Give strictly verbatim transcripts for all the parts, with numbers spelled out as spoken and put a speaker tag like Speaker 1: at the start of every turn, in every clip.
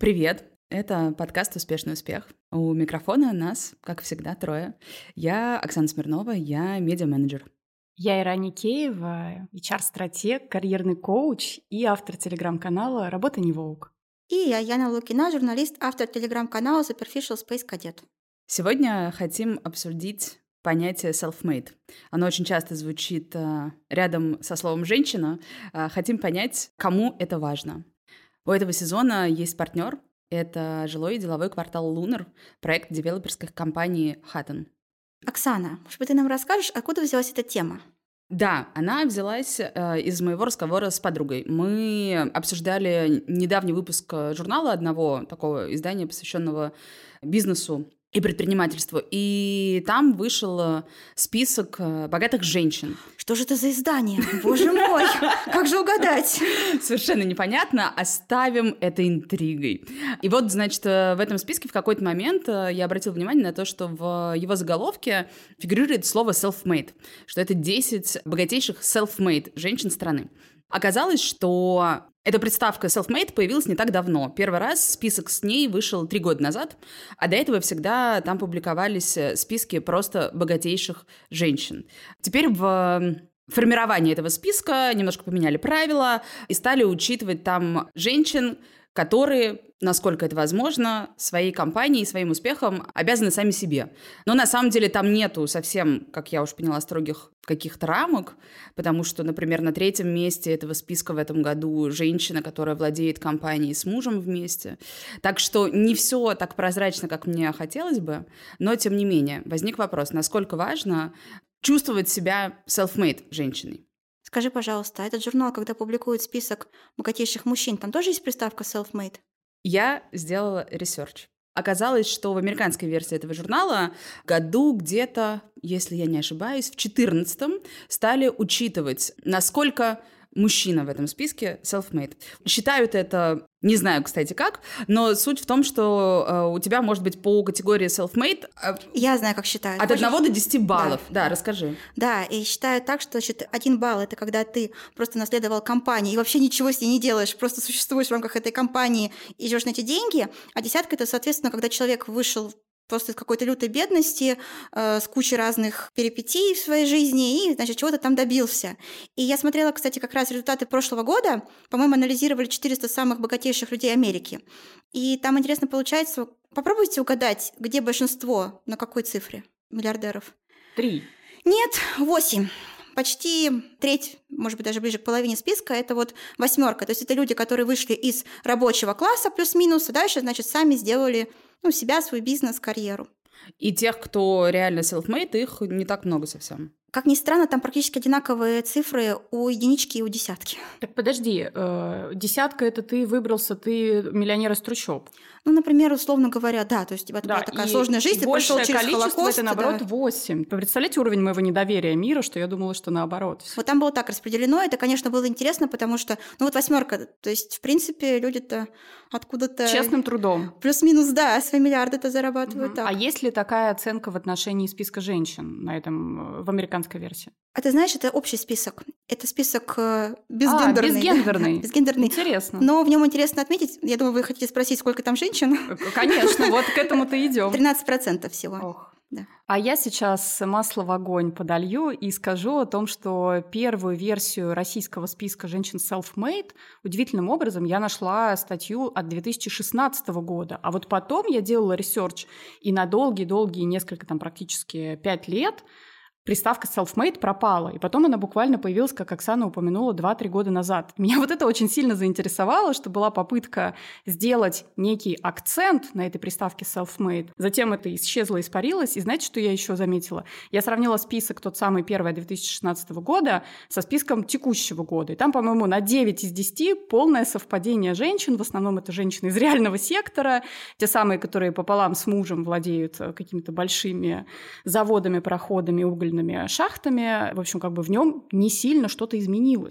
Speaker 1: Привет! Это подкаст «Успешный успех». У микрофона нас, как всегда, трое. Я Оксана Смирнова, я медиа-менеджер.
Speaker 2: Я Ира Никеева, эйч ар-стратег, карьерный коуч и автор телеграм-канала «Работа не волк».
Speaker 3: И я Яна Лукина, журналист, автор телеграм-канала Superficial Space Cadet.
Speaker 1: Сегодня хотим обсудить понятие self-made. Оно очень часто звучит э, рядом со словом «женщина». Э, хотим понять, кому это важно. У этого сезона есть партнер. Это жилой и деловой квартал «Лунар», проект девелоперской компании «Хаттон».
Speaker 3: Оксана, может быть, ты нам расскажешь, откуда взялась эта тема?
Speaker 1: Да, она взялась э, из моего разговора с подругой. Мы обсуждали недавний выпуск журнала одного, такого издания, посвященного бизнесу и предпринимательству. И там вышел список богатых женщин.
Speaker 3: Что же это за издание? Боже мой, как же угадать?
Speaker 1: Совершенно непонятно. Оставим это интригой. И вот, значит, в этом списке в какой-то момент я обратила внимание на то, что в его заголовке фигурирует слово self-made, что это десять богатейших self-made женщин страны. Оказалось, что эта приставка self-made появилась не так давно. Первый раз список с ней вышел три года назад, а до этого всегда там публиковались списки просто богатейших женщин. Теперь в формировании этого списка немножко поменяли правила и стали учитывать там женщин, которые, насколько это возможно, своей компанией, своим успехом обязаны сами себе. Но на самом деле там нету совсем, как я уж поняла, строгих каких-то рамок, потому что, например, на третьем месте этого списка в этом году женщина, которая владеет компанией с мужем вместе. Так что не все так прозрачно, как мне хотелось бы, но, тем не менее, возник вопрос, насколько важно чувствовать себя self-made женщиной.
Speaker 3: Скажи, пожалуйста, этот журнал, когда публикует список богатейших мужчин, там тоже есть приставка self-made?
Speaker 1: Я сделала ресерч. Оказалось, что в американской версии этого журнала году где-то, если я не ошибаюсь, в четырнадцатом стали учитывать, насколько мужчина в этом списке self-made. Считают это, не знаю, кстати, как, но суть в том, что э, у тебя может быть по категории self-made э,
Speaker 3: Я знаю, как считают.
Speaker 1: от
Speaker 3: Хочешь?
Speaker 1: одного до десяти баллов. Да, да, расскажи.
Speaker 3: Да, и считают так, что значит, один балл – это когда ты просто наследовал компании и вообще ничего с ней не делаешь, просто существуешь в рамках этой компании и живешь на эти деньги, а десятка – это, соответственно, когда человек вышел просто из какой-то лютой бедности, э, с кучей разных перипетий в своей жизни и, значит, чего-то там добился. И я смотрела, кстати, как раз результаты прошлого года. По-моему, анализировали четыреста самых богатейших людей Америки. И там интересно получается, попробуйте угадать, где большинство, на какой цифре миллиардеров?
Speaker 2: Три.
Speaker 3: Нет, восемь. Почти треть, может быть, даже ближе к половине списка, это вот восьмерка. То есть это люди, которые вышли из рабочего класса плюс-минус, и дальше, значит, сами сделали ну, себя, свой бизнес, карьеру. И
Speaker 1: тех, кто реально self-made, их не так много совсем.
Speaker 3: Как ни странно, там практически одинаковые цифры у единички и у десятки.
Speaker 2: Так подожди, э, десятка – это ты выбрался, ты миллионер из трущоб.
Speaker 3: Ну, например, условно говоря, да, то есть у тебя
Speaker 2: да,
Speaker 3: такая сложная жизнь, ты прошел через Холокост.
Speaker 2: Это, наоборот,
Speaker 3: да.
Speaker 2: восемь. Вы представляете уровень моего недоверия мира, что я думала, что наоборот.
Speaker 3: Вот там было так распределено, это, конечно, было интересно, потому что, ну вот восьмерка, то есть, в принципе, люди-то откуда-то…
Speaker 2: Честным трудом.
Speaker 3: Плюс-минус, да, свои миллиарды-то зарабатывают угу. так.
Speaker 2: А есть ли такая оценка в отношении списка женщин на этом, в американской версии?
Speaker 3: А ты знаешь, это общий список. Это список безгендерный.
Speaker 2: А, безгендерный.
Speaker 3: Да, безгендерный.
Speaker 2: Интересно.
Speaker 3: Но в нем интересно отметить, я думаю, вы хотите спросить, сколько там женщин?
Speaker 2: Конечно, вот к этому-то идем.
Speaker 3: тринадцать процентов всего.
Speaker 2: Ох.
Speaker 3: Да.
Speaker 2: А я сейчас масло в огонь подолью и скажу о том, что первую версию российского списка женщин self-made удивительным образом я нашла статью от две тысячи шестнадцатого года. А вот потом я делала ресерч, и на долгие-долгие, несколько, там практически пять лет, приставка self-made пропала, и потом она буквально появилась, как Оксана упомянула, два-три года назад. Меня вот это очень сильно заинтересовало, что была попытка сделать некий акцент на этой приставке self-made. Затем это исчезло, испарилось, и знаете, что я еще заметила? Я сравнила список тот самый первый две тысячи шестнадцатого года со списком текущего года, и там, по-моему, на девять из десяти полное совпадение женщин, в основном это женщины из реального сектора, те самые, которые пополам с мужем владеют какими-то большими заводами, проходами, угольными шахтами, в общем, как бы в нем не сильно что-то изменилось.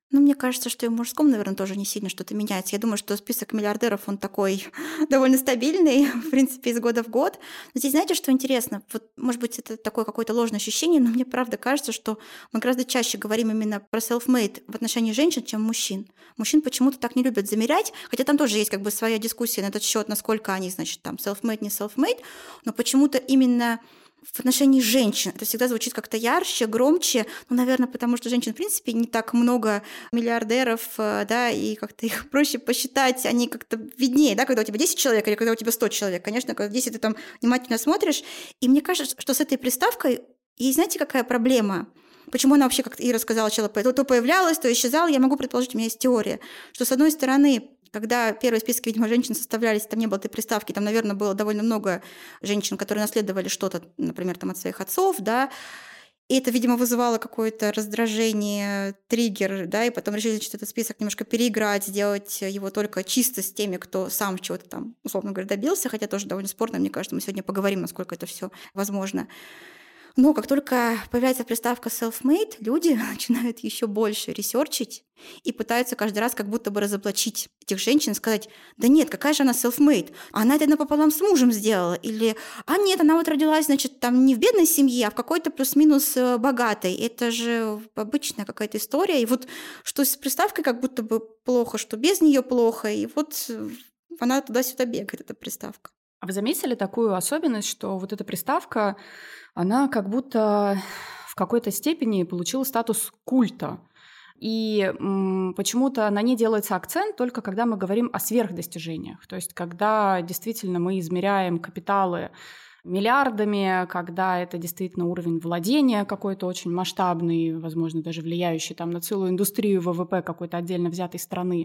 Speaker 3: Ну, мне кажется, что и в мужском, наверное, тоже не сильно что-то меняется. Я думаю, что список миллиардеров, он такой довольно стабильный, в принципе, из года в год. Но здесь, знаете, что интересно? Вот, может быть, это такое какое-то ложное ощущение, но мне правда кажется, что мы гораздо чаще говорим именно про self-made в отношении женщин, чем мужчин. Мужчин почему-то так не любят замерять, хотя там тоже есть как бы своя дискуссия на этот счет, насколько они, значит, там self-made, не self-made, но почему-то именно в отношении женщин это всегда звучит как-то ярче, громче, ну, наверное, потому что женщин, в принципе, не так много миллиардеров, да, и как-то их проще посчитать, они как-то виднее, да, когда у тебя десять человек или когда у тебя сто человек. Конечно, когда десять ты там внимательно смотришь, и мне кажется, что с этой приставкой есть, знаете, какая проблема? Почему она вообще, как Ира сказала, то, то появлялась, то исчезала, я могу предположить, у меня есть теория, что, с одной стороны, когда первые списки, видимо, женщин составлялись, там не было этой приставки, там, наверное, было довольно много женщин, которые наследовали что-то, например, там, от своих отцов, да, и это, видимо, вызывало какое-то раздражение, триггер, да, и потом решили, значит, этот список немножко переиграть, сделать его только чисто с теми, кто сам чего-то там, условно говоря, добился, хотя тоже довольно спорно, мне кажется, мы сегодня поговорим, насколько это все возможно. Но как только появляется приставка self-made, люди начинают еще больше ресерчить и пытаются каждый раз как будто бы разоблачить этих женщин и сказать: да нет, какая же она self-made? Она это напополам с мужем сделала. Или а нет, она вот родилась, значит, там не в бедной семье, а в какой-то плюс-минус богатой. Это же обычная какая-то история. И вот что с приставкой как будто бы плохо, что без нее плохо. И вот она туда-сюда бегает, эта приставка.
Speaker 2: А вы заметили такую особенность, что вот эта приставка, она как будто в какой-то степени получила статус культа. И м, почему-то на ней делается акцент только когда мы говорим о сверхдостижениях. То есть когда действительно мы измеряем капиталы миллиардами, когда это действительно уровень владения какой-то очень масштабный, возможно, даже влияющий там на целую индустрию ВВП какой-то отдельно взятой страны.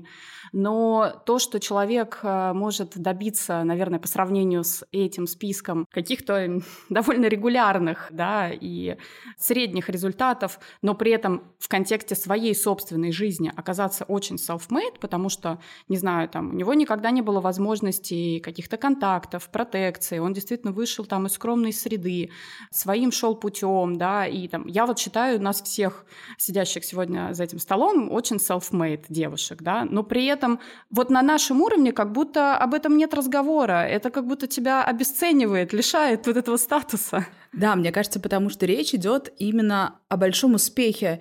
Speaker 2: Но то, что человек может добиться, наверное, по сравнению с этим списком каких-то довольно регулярных, да, и средних результатов, но при этом в контексте своей собственной жизни оказаться очень self-made, потому что, не знаю, там, у него никогда не было возможности каких-то контактов, протекции, он действительно вышел там из скромной среды, своим шел путем, да, и там, я вот считаю нас всех сидящих сегодня за этим столом очень self-made девушек, да, но при этом вот на нашем уровне как будто об этом нет разговора, это как будто тебя обесценивает, лишает вот этого статуса.
Speaker 1: Да, мне кажется, потому что речь идет именно о большом успехе.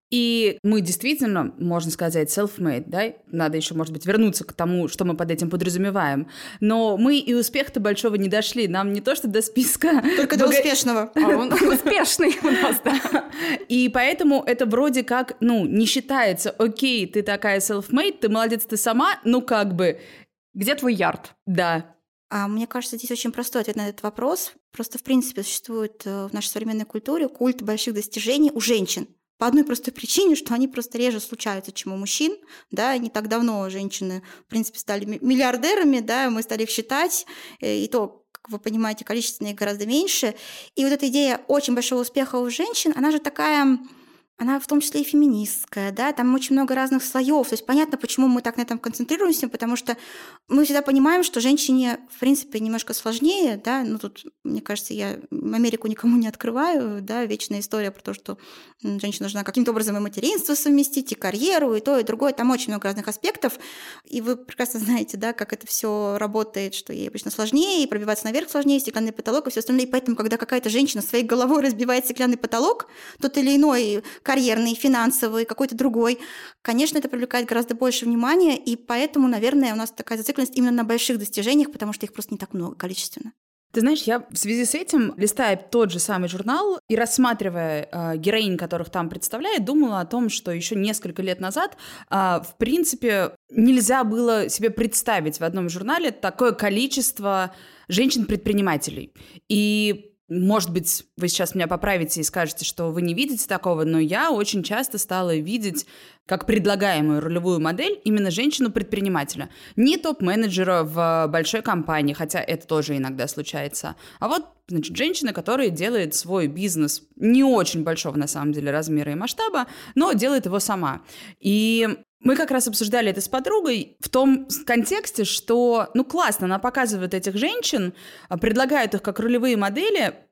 Speaker 1: И мы действительно, можно сказать, self-made, да? Надо еще, может быть, вернуться к тому, что мы под этим подразумеваем. Но мы и успеха-то большого не дошли. Нам не то, что до списка...
Speaker 3: Только до успешного.
Speaker 2: А он успешный у нас, да.
Speaker 1: И поэтому это вроде как, ну, не считается, окей, ты такая self-made, ты молодец, ты сама, ну, как бы...
Speaker 2: Где твой ярд?
Speaker 1: Да.
Speaker 3: А мне кажется, здесь очень простой ответ на этот вопрос. Просто, в принципе, существует в нашей современной культуре культ больших достижений у женщин. По одной простой причине, что они просто реже случаются, чем у мужчин. Да, не так давно женщины, в принципе, стали миллиардерами, да, мы стали их считать, и то, как вы понимаете, количественно их гораздо меньше. И вот эта идея очень большого успеха у женщин, она же такая... Она в том числе и феминистская, да, там очень много разных слоев. То есть понятно, почему мы так на этом концентрируемся, потому что мы всегда понимаем, что женщине, в принципе, немножко сложнее, да, ну тут, мне кажется, я Америку никому не открываю, да, вечная история про то, что женщина должна каким-то образом и материнство совместить, и карьеру, и то, и другое, там очень много разных аспектов, и вы прекрасно знаете, да, как это все работает, что ей обычно сложнее, и пробиваться наверх сложнее, стеклянный потолок и все остальное, и поэтому, когда какая-то женщина своей головой разбивает стеклянный потолок, тот или иной карьерный, финансовый, какой-то другой, конечно, это привлекает гораздо больше внимания, и поэтому, наверное, у нас такая зацикленность именно на больших достижениях, потому что их просто не так много количественно.
Speaker 1: Ты знаешь, я в связи с этим, листая тот же самый журнал и рассматривая э, героинь, которых там представляет, думала о том, что еще несколько лет назад, э, в принципе, нельзя было себе представить в одном журнале такое количество женщин-предпринимателей. И может быть, вы сейчас меня поправите и скажете, что вы не видите такого, но я очень часто стала видеть как предлагаемую ролевую модель именно женщину-предпринимателя. Не топ-менеджера в большой компании, хотя это тоже иногда случается, а вот, значит, женщина, которая делает свой бизнес не очень большого, на самом деле, размера и масштаба, но делает его сама. И мы как раз обсуждали это с подругой в том контексте, что, ну, классно, она показывает этих женщин, предлагает их как ролевые модели,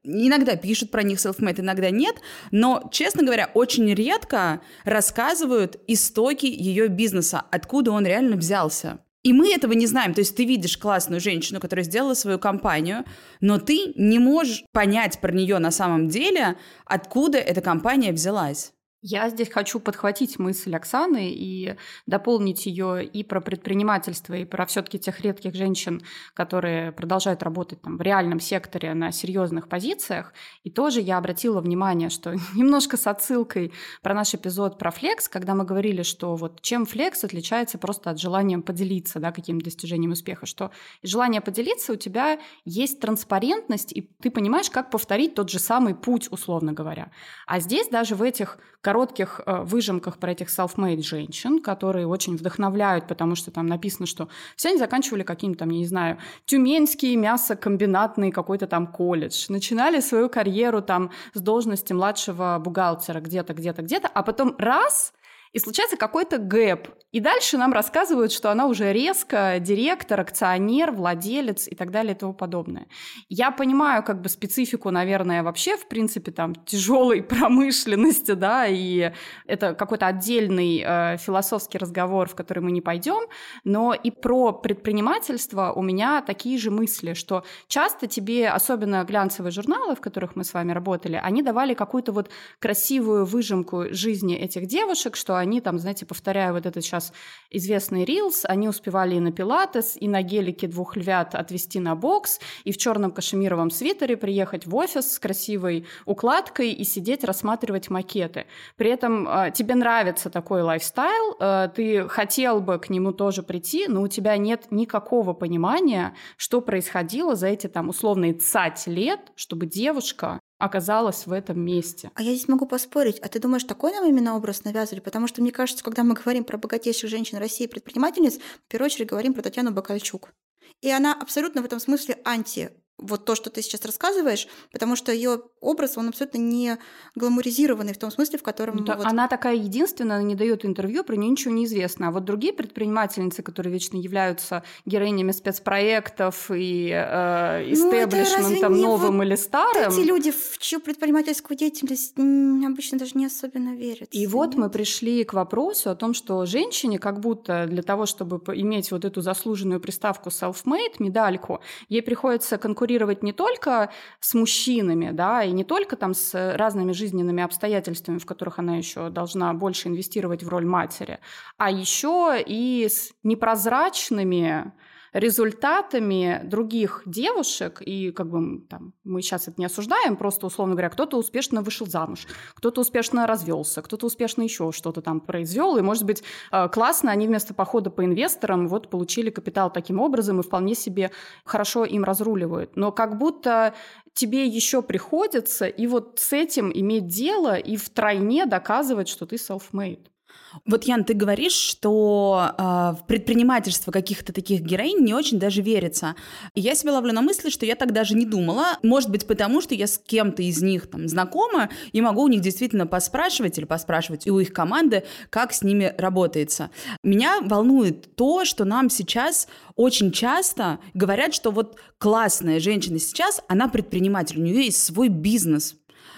Speaker 1: иногда пишут про них self-made, иногда нет, но, честно говоря, очень редко рассказывают истоки ее бизнеса, откуда он реально взялся. И мы этого не знаем. То есть ты видишь классную женщину, которая сделала свою компанию, но ты не можешь понять про нее на самом деле, откуда эта компания взялась.
Speaker 2: Я здесь хочу подхватить мысль Оксаны и дополнить ее и про предпринимательство, и про все-таки тех редких женщин, которые продолжают работать там в реальном секторе на серьезных позициях. И тоже я обратила внимание, что немножко с отсылкой про наш эпизод про флекс, когда мы говорили, что вот чем флекс отличается просто от желания поделиться, да, каким-то достижением успеха, что из желания поделиться у тебя есть транспарентность, и ты понимаешь, как повторить тот же самый путь, условно говоря. А здесь даже в этих коротких э, выжимках про этих self-made женщин, которые очень вдохновляют, потому что там написано, что все они заканчивали каким-то, там, я не знаю, тюменский мясокомбинатный какой-то там колледж, начинали свою карьеру там с должности младшего бухгалтера где-то, где-то, где-то, а потом раз — и случается какой-то гэп. И дальше нам рассказывают, что она уже резко директор, акционер, владелец и так далее и тому подобное. Я понимаю как бы специфику, наверное, вообще, в принципе, там, тяжелой промышленности, да, и это какой-то отдельный э, философский разговор, в который мы не пойдем, но и про предпринимательство у меня такие же мысли, что часто тебе, особенно глянцевые журналы, в которых мы с вами работали, они давали какую-то вот красивую выжимку жизни этих девушек, что они там, знаете, повторяю вот этот сейчас известный рилс, они успевали и на пилатес, и на гелике двух львят отвезти на бокс, и в черном кашемировом свитере приехать в офис с красивой укладкой и сидеть, рассматривать макеты. При этом э, тебе нравится такой лайфстайл, э, ты хотел бы к нему тоже прийти, но у тебя нет никакого понимания, что происходило за эти там условные цать лет, чтобы девушка оказалась в этом месте.
Speaker 3: А я здесь могу поспорить. А ты думаешь, такой нам именно образ навязывали? Потому что, мне кажется, когда мы говорим про богатейших женщин России, предпринимательниц, в первую очередь говорим про Татьяну Бакальчук. И она абсолютно в этом смысле анти вот то, что ты сейчас рассказываешь, потому что ее образ, он абсолютно не гламуризированный в том смысле, в котором...
Speaker 2: Ну,
Speaker 3: вот...
Speaker 2: Она такая единственная, она не дает интервью, про нее ничего не известно. А вот другие предпринимательницы, которые вечно являются героинями спецпроектов и э, истеблишментом ну, новым вот или старым...
Speaker 3: Эти люди, в чью предпринимательскую деятельность обычно даже не особенно верят.
Speaker 2: И вот мы пришли к вопросу о том, что женщине как будто для того, чтобы иметь вот эту заслуженную приставку self-made, медальку, ей приходится конкурировать не только с мужчинами, да, и не только там с разными жизненными обстоятельствами, в которых она еще должна больше инвестировать в роль матери, а еще и с непрозрачными результатами других девушек, и как бы там, мы сейчас это не осуждаем, просто, условно говоря, кто-то успешно вышел замуж, кто-то успешно развелся, кто-то успешно еще что-то там произвел, и, может быть, классно, они вместо похода по инвесторам вот получили капитал таким образом и вполне себе хорошо им разруливают. Но как будто тебе еще приходится и вот с этим иметь дело и втройне доказывать, что ты self-made.
Speaker 1: Вот, Ян, ты говоришь, что э, в предпринимательство каких-то таких героинь не очень даже верится. И я себя ловлю на мысли, что я так даже не думала. Может быть, потому что я с кем-то из них там знакома и могу у них действительно поспрашивать или поспрашивать и у их команды, как с ними работается. Меня волнует то, что нам сейчас очень часто говорят, что вот классная женщина сейчас, она предприниматель, у нее есть свой бизнес.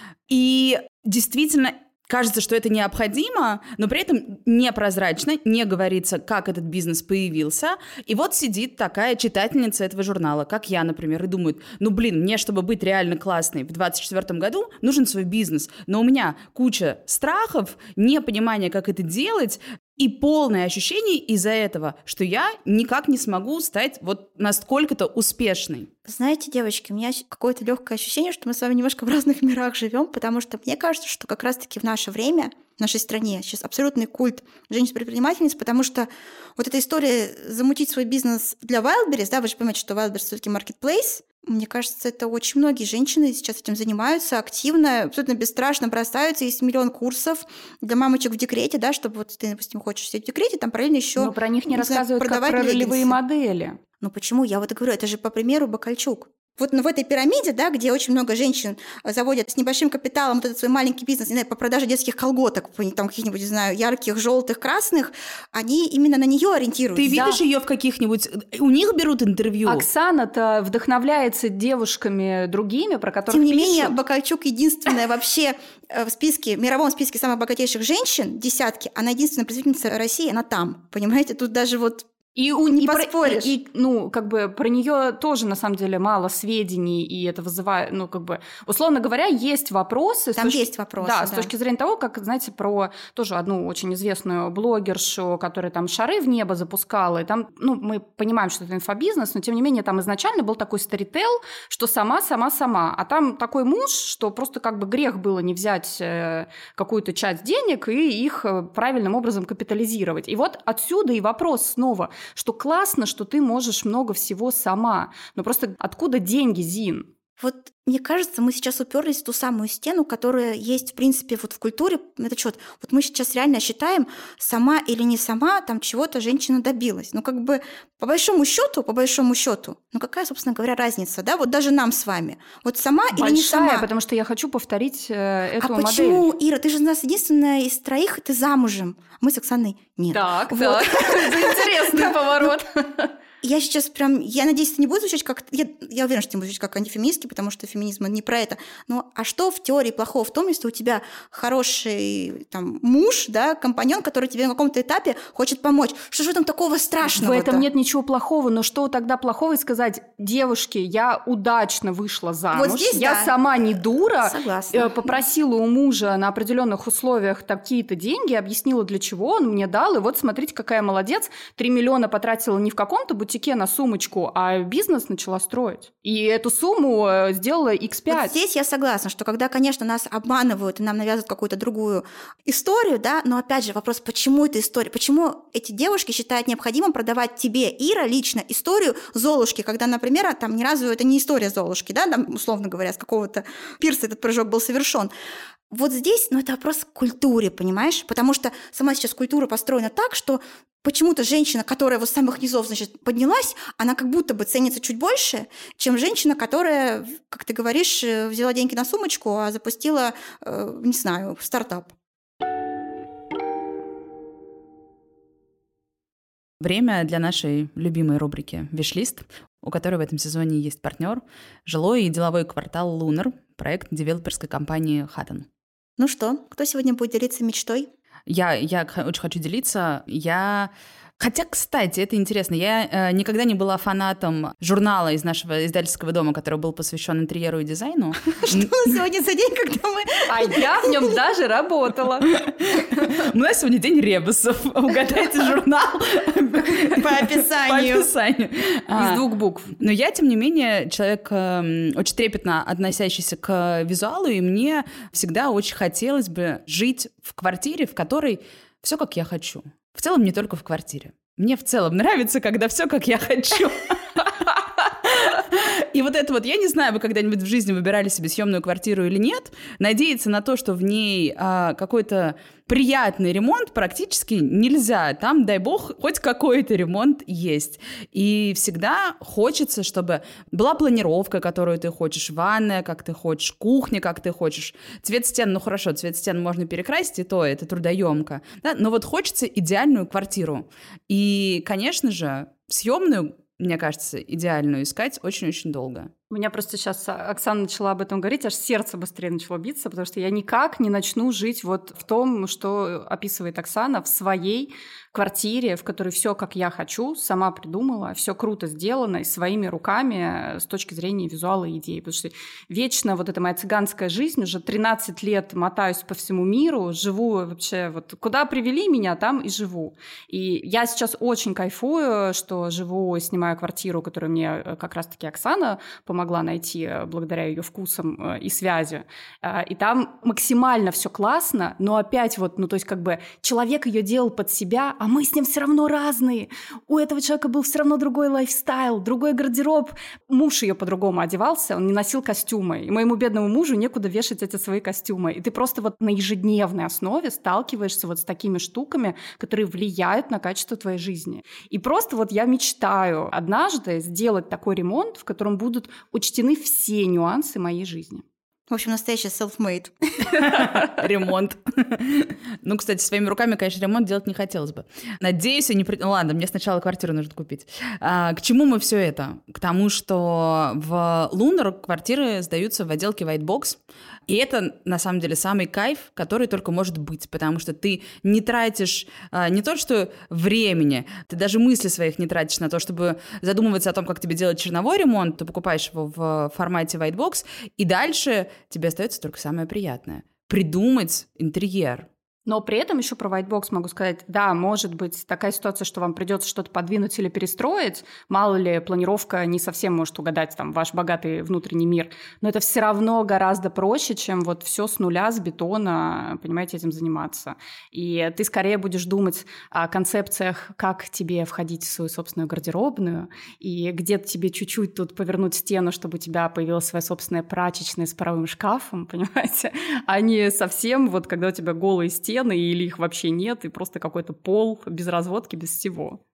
Speaker 1: И действительно, кажется, что это необходимо, но при этом непрозрачно, не говорится, как этот бизнес появился. И вот сидит такая читательница этого журнала, как я, например, и думает, ну, блин, мне, чтобы быть реально классной в двадцать четвёртом году, нужен свой бизнес. Но у меня куча страхов, непонимания, как это делать, и полное ощущение из-за этого, что я никак не смогу стать вот насколько-то успешной.
Speaker 3: Знаете, девочки, у меня какое-то легкое ощущение, что мы с вами немножко в разных мирах живем, потому что мне кажется, что как раз-таки в наше время, в нашей стране сейчас абсолютный культ женщин-предпринимательниц, потому что вот эта история замутить свой бизнес для Wildberries, да, вы же понимаете, что Wildberries все-таки marketplace. Мне кажется, это очень многие женщины сейчас этим занимаются активно, абсолютно бесстрашно бросаются. Есть миллион курсов для мамочек в декрете, да, чтобы вот ты, допустим, хочешь сидеть в декрете, там параллельно еще.
Speaker 2: Но про них не, не рассказывают, знаю, как про ролевые модели.
Speaker 3: Ну почему? Я вот и говорю, это же по примеру Бакальчук. Вот в этой пирамиде, да, где очень много женщин заводят с небольшим капиталом вот этот свой маленький бизнес, не знаю, по продаже детских колготок, там каких-нибудь, не знаю, ярких, желтых, красных, они именно на нее ориентируются.
Speaker 1: Ты видишь
Speaker 3: да.
Speaker 1: ее в каких-нибудь... У них берут интервью?
Speaker 2: Оксана-то вдохновляется девушками другими, про которых
Speaker 3: Тем не
Speaker 2: пишут.
Speaker 3: менее, Бакальчук единственная вообще в списке, мировом списке самых богатейших женщин, десятки, она единственная представительница России, она там, понимаете? Тут даже вот
Speaker 2: И у
Speaker 3: не
Speaker 2: и
Speaker 3: поспоришь.
Speaker 2: Про, и, и, ну, как бы про нее тоже на самом деле мало сведений, и это вызывает, ну, как бы, условно говоря, есть вопросы.
Speaker 3: Там
Speaker 2: точки,
Speaker 3: есть вопросы,
Speaker 2: да,
Speaker 3: да.
Speaker 2: с точки зрения того, как, знаете, про тоже одну очень известную блогершу, которая там шары в небо запускала, и там, ну, мы понимаем, что это инфобизнес, но тем не менее там изначально был такой старител, что сама, сама, сама, а там такой муж, что просто как бы грех было не взять э, какую-то часть денег и их э, правильным образом капитализировать. И вот отсюда и вопрос снова, что классно, что ты можешь много всего сама. Но просто откуда деньги, Зин?
Speaker 3: Вот мне кажется, мы сейчас уперлись в ту самую стену, которая есть, в принципе, вот в культуре. Это что, вот мы сейчас реально считаем, сама или не сама, там чего-то женщина добилась. Ну, как бы, по большому счету, по большому счету, ну, какая, собственно говоря, разница, да? Вот даже нам с вами. Вот сама
Speaker 2: Большая,
Speaker 3: или не сама?
Speaker 2: Потому что я хочу повторить э, эту
Speaker 3: а
Speaker 2: модель.
Speaker 3: почему, Ира, ты же у нас единственная из троих, ты замужем. Мы с Оксаной нет.
Speaker 2: Так,
Speaker 3: вот.
Speaker 2: так, это интересный поворот.
Speaker 3: Я сейчас прям, я надеюсь, это не будет звучать как... Я, я уверена, что это не будет звучать как антифеминистки, потому что феминизм не про это. Но а что в теории плохого в том, если у тебя хороший там, муж, да, компаньон, который тебе на каком-то этапе хочет помочь? Что же в этом такого страшного?
Speaker 2: В этом нет ничего плохого, но что тогда плохого и сказать, девушки, я удачно вышла замуж,
Speaker 3: Вот здесь,
Speaker 2: я
Speaker 3: да.
Speaker 2: сама не дура,
Speaker 3: Согласна.
Speaker 2: попросила у мужа на определенных условиях такие-то деньги, объяснила, для чего он мне дал, и вот смотрите, какая молодец, три миллиона потратила не в каком-то бутике на сумочку, а бизнес начала строить. И эту сумму сделала икс пять.
Speaker 3: Вот здесь я согласна, что когда, конечно, нас обманывают и нам навязывают какую-то другую историю, да, но опять же вопрос, почему эта история, почему эти девушки считают необходимым продавать тебе, Ира, лично историю Золушки, когда, например, там ни разу это не история Золушки, да, там, условно говоря, с какого-то пирса этот прыжок был совершен. Вот здесь, ну, это вопрос к культуре, понимаешь? Потому что сама сейчас культура построена так, что почему-то женщина, которая вот с самых низов, значит, поднялась, она как будто бы ценится чуть больше, чем женщина, которая, как ты говоришь, взяла деньги на сумочку, а запустила, э, не знаю, стартап.
Speaker 1: Время для нашей любимой рубрики «Виш-лист», у которой в этом сезоне есть партнер, жилой и деловой квартал «Лунар», проект девелоперской компании «Хаттон».
Speaker 3: Ну что, кто сегодня будет делиться мечтой?
Speaker 1: Я, я очень хочу делиться. Я... Хотя, кстати, это интересно, я э, никогда не была фанатом журнала из нашего издательского дома, который был посвящен интерьеру и дизайну.
Speaker 3: Что сегодня за день, когда мы...
Speaker 2: А я в нем даже работала.
Speaker 1: У нас сегодня день ребусов. Угадайте журнал
Speaker 3: По описанию.
Speaker 1: По описанию.
Speaker 2: Из двух букв.
Speaker 1: Но я, тем не менее, человек э, очень трепетно относящийся к визуалу, и мне всегда очень хотелось бы жить в квартире, в которой все как я хочу. В целом, не только в квартире. Мне в целом нравится, когда все как я хочу. И вот это вот, я не знаю, вы когда-нибудь в жизни выбирали себе съемную квартиру или нет, надеяться на то, что в ней а, какой-то приятный ремонт практически нельзя. Там, дай бог, хоть какой-то ремонт есть. И всегда хочется, чтобы была планировка, которую ты хочешь, ванная, как ты хочешь, кухня, как ты хочешь. Цвет стен, ну хорошо, цвет стен можно перекрасить, и то это трудоемко. Да? Но вот хочется идеальную квартиру. И, конечно же, съемную, мне кажется, идеальную искать очень-очень долго.
Speaker 2: У меня просто сейчас Оксана начала об этом говорить, аж сердце быстрее начало биться, потому что я никак не начну жить вот в том, что описывает Оксана, в своей квартире, в которой все как я хочу, сама придумала, все круто сделано и своими руками с точки зрения визуала и идеи. Потому что вечно вот эта моя цыганская жизнь, уже тринадцать лет мотаюсь по всему миру, живу вообще вот куда привели меня, там и живу. И я сейчас очень кайфую, что живу и снимаю квартиру, которую мне как раз-таки Оксана помогла найти благодаря ее вкусам и связи. И там максимально все классно, но опять вот, ну то есть как бы человек ее делал под себя, а мы с ним все равно разные. У этого человека был все равно другой лайфстайл, другой гардероб. Муж ее по-другому одевался, он не носил костюмы. И моему бедному мужу некуда вешать эти свои костюмы. И ты просто вот на ежедневной основе сталкиваешься вот с такими штуками, которые влияют на качество твоей жизни. И просто вот я мечтаю однажды сделать такой ремонт, в котором будут учтены все нюансы моей жизни.
Speaker 3: В общем, настоящий self-made.
Speaker 1: Ремонт. Ну, кстати, своими руками, конечно, ремонт делать не хотелось бы. Надеюсь, и не... Ну, ладно, мне сначала квартиру нужно купить. А, к чему мы все это? К тому, что в Lunar квартиры сдаются в отделке White Box. И это, на самом деле, самый кайф, который только может быть, потому что ты не тратишь а, не то что времени, ты даже мысли своих не тратишь на то, чтобы задумываться о том, как тебе делать черновой ремонт, ты покупаешь его в формате White Box, и дальше тебе остается только самое приятное — придумать интерьер.
Speaker 2: Но при этом еще про White Box могу сказать, да, может быть такая ситуация, что вам придется что-то подвинуть или перестроить, мало ли планировка не совсем может угадать там ваш богатый внутренний мир, но это все равно гораздо проще, чем вот все с нуля, с бетона, понимаете, этим заниматься. И ты скорее будешь думать о концепциях, как тебе входить в свою собственную гардеробную, и где-то тебе чуть-чуть тут повернуть стену, чтобы у тебя появилась своя собственная прачечная с паровым шкафом, понимаете, а не совсем вот когда у тебя голые стены, или их вообще нет, и просто какой-то пол без разводки, без всего.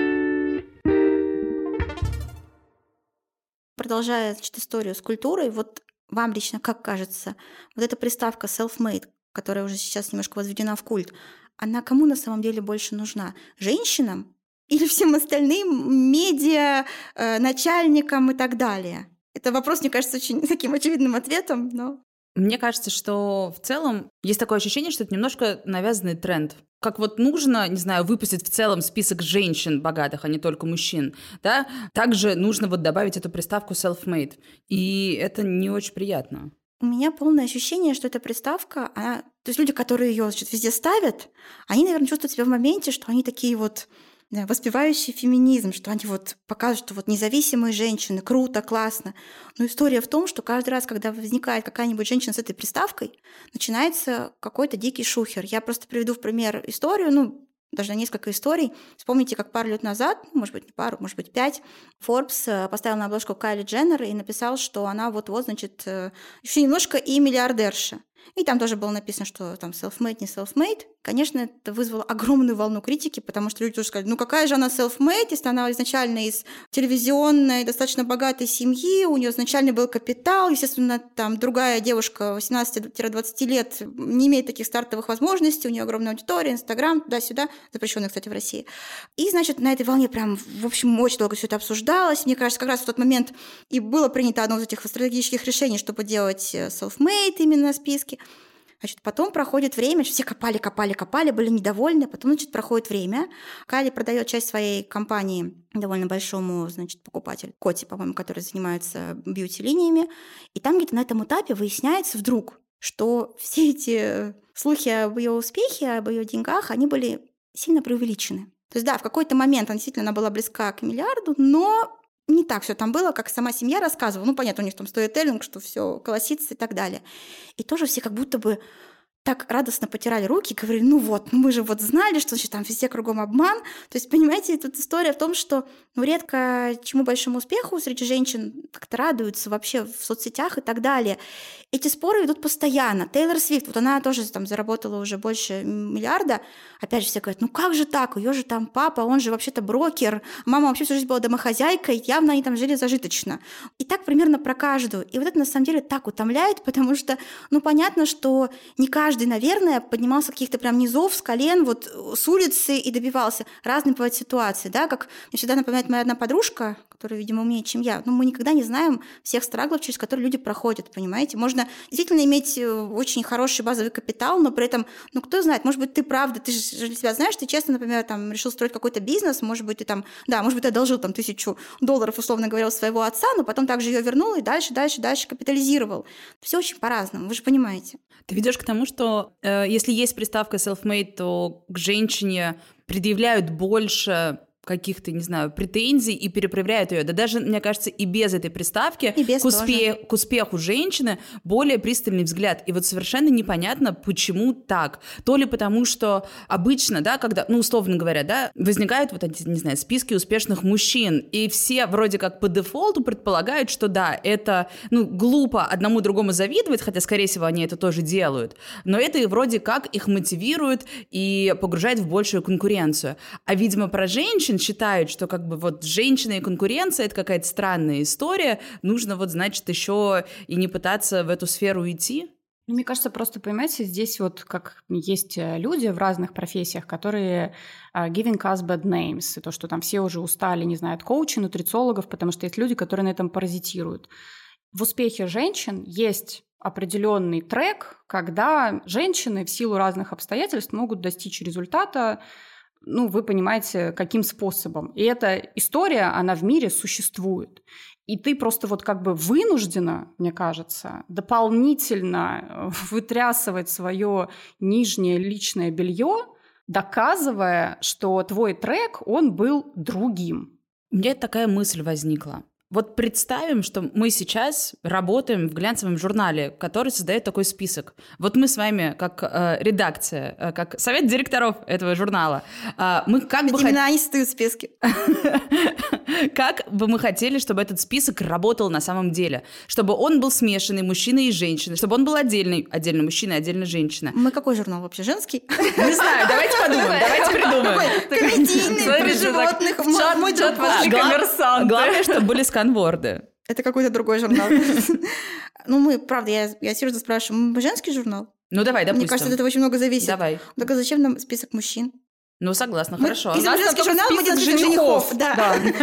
Speaker 3: Продолжая, значит, историю с культурой, вот вам лично как кажется, вот эта приставка self-made, которая уже сейчас немножко возведена в культ, она кому на самом деле больше нужна? Женщинам или всем остальным медиа, э, начальникам и так далее? Это вопрос, мне кажется, очень таким очевидным ответом, но...
Speaker 1: Мне кажется, что в целом есть такое ощущение, что это немножко навязанный тренд. Как вот нужно, не знаю, выпустить в целом список женщин богатых, а не только мужчин, да, также нужно вот добавить эту приставку self-made. И это не очень приятно.
Speaker 3: У меня полное ощущение, что эта приставка, она... То есть люди, которые ее, значит, везде ставят, они, наверное, чувствуют себя в моменте, что они такие вот... Да, воспевающий феминизм, что они вот показывают, что вот независимые женщины, круто, классно. Но история в том, что каждый раз, когда возникает какая-нибудь женщина с этой приставкой, начинается какой-то дикий шухер. Я просто приведу в пример историю, ну, даже несколько историй. Вспомните, как пару лет назад, ну, может быть, не пару, может быть, пять, Forbes поставил на обложку Кайли Дженнер и написал, что она вот-вот, значит, еще немножко и миллиардерша. И там тоже было написано, что там self-made, не self-made. Конечно, это вызвало огромную волну критики, потому что люди тоже сказали, ну какая же она self-made, если она изначально из телевизионной, достаточно богатой семьи, у нее изначально был капитал, естественно, там другая девушка восемнадцати-двадцати лет не имеет таких стартовых возможностей, у нее огромная аудитория, Инстаграм, туда-сюда, запрещенный, кстати, в России. И, значит, на этой волне прям, в общем, очень долго все это обсуждалось. Мне кажется, как раз в тот момент и было принято одно из этих стратегических решений, чтобы делать self-made именно на списке. Значит, потом проходит время, все копали, копали, копали, были недовольны. Потом, значит, проходит время. Кайли продает часть своей компании довольно большому, значит, покупателю, Коти, по-моему, который занимается бьюти-линиями. И там где-то на этом этапе выясняется вдруг, что все эти слухи об ее успехе, об ее деньгах, они были сильно преувеличены. То есть, да, в какой-то момент она действительно она была близка к миллиарду, но не так все там было, как сама семья рассказывала. Ну, понятно, у них там сторителлинг, что все колосится и так далее. И тоже все как будто бы так радостно потирали руки и говорили, ну вот, ну мы же вот знали, что значит, там везде кругом обман. То есть, понимаете, тут история в том, что ну, редко чему большому успеху среди женщин как-то радуются вообще в соцсетях и так далее. Эти споры идут постоянно. Тейлор Свифт, вот она тоже там заработала уже больше миллиарда. Опять же, все говорят, ну как же так? У ее же там папа, он же вообще-то брокер. Мама вообще всю жизнь была домохозяйкой. Явно они там жили зажиточно. И так примерно про каждую. И вот это на самом деле так утомляет, потому что, ну понятно, что не каждый, наверное, поднимался каких-то прям низов, с колен, вот с улицы и добивался. Разные бывают ситуации, да, как мне всегда напоминает моя одна подружка, которая, видимо, умнее, чем я. Но мы никогда не знаем всех страглов, через которые люди проходят, понимаете? Можно действительно иметь очень хороший базовый капитал, но при этом, ну, кто знает, может быть, ты правда, ты же для себя знаешь, ты честно, например, там, решил строить какой-то бизнес, может быть, ты там, да, может быть, ты одолжил там тысячу долларов, условно говоря, у своего отца, но потом также ее вернул и дальше, дальше, дальше капитализировал. Все очень по-разному, вы же понимаете.
Speaker 1: Ты ведешь к тому, что э, если есть приставка self-made, то к женщине предъявляют больше каких-то, не знаю, претензий и перепроверяют ее. Да даже, мне кажется, и без этой приставки
Speaker 3: И без
Speaker 1: к, успе- к успеху женщины более пристальный взгляд. И вот совершенно непонятно, почему так. То ли потому, что обычно, да, когда, ну, условно говоря, да, возникают вот эти, не знаю, списки успешных мужчин, и все вроде как по дефолту предполагают, что да, это, ну, глупо одному другому завидовать, хотя, скорее всего, они это тоже делают, но это и вроде как их мотивирует и погружает в большую конкуренцию. А, видимо, про женщин считают, что как бы вот женщина и конкуренция — это какая-то странная история, нужно вот, значит, еще и не пытаться в эту сферу идти.
Speaker 2: Мне кажется, просто, понимаете, здесь вот как есть люди в разных профессиях, которые uh, giving us bad names, и то, что там все уже устали, не знаю, от коучей, нутрициологов, потому что есть люди, которые на этом паразитируют. В успехе женщин есть определенный трек, когда женщины в силу разных обстоятельств могут достичь результата, ну, вы понимаете, каким способом. И эта история, она в мире существует. И ты просто вот как бы вынуждена, мне кажется, дополнительно вытрясывать свое нижнее личное белье, доказывая, что твой трек, он был другим.
Speaker 1: У меня такая мысль возникла. Вот представим, что мы сейчас работаем в глянцевом журнале, который создает такой список. Вот мы с вами, как э, редакция, э, как совет директоров этого журнала, э, мы как бы...
Speaker 3: Именно они создают списки.
Speaker 1: Как бы мы хотели, чтобы этот список работал на самом деле? Чтобы он был смешанный, мужчина и женщина, чтобы он был отдельный, отдельно мужчина, отдельно женщина.
Speaker 3: Мы какой журнал вообще? Женский?
Speaker 1: Не знаю, давайте подумаем, давайте придумаем.
Speaker 3: Комедийный, про животных. Мой друг ваш
Speaker 2: коммерсант.
Speaker 1: Главное, чтобы были сканворды.
Speaker 3: Это какой-то другой журнал. Ну, мы, правда, я, я серьезно спрашиваю, мы женский журнал?
Speaker 1: Ну, давай, допустим.
Speaker 3: Мне кажется, от этого очень много зависит.
Speaker 1: Давай.
Speaker 3: Так а зачем нам список мужчин?
Speaker 1: Ну, согласна,
Speaker 3: Мы,
Speaker 1: хорошо.
Speaker 3: Если женский журнал, мы делаем список женихов. Да.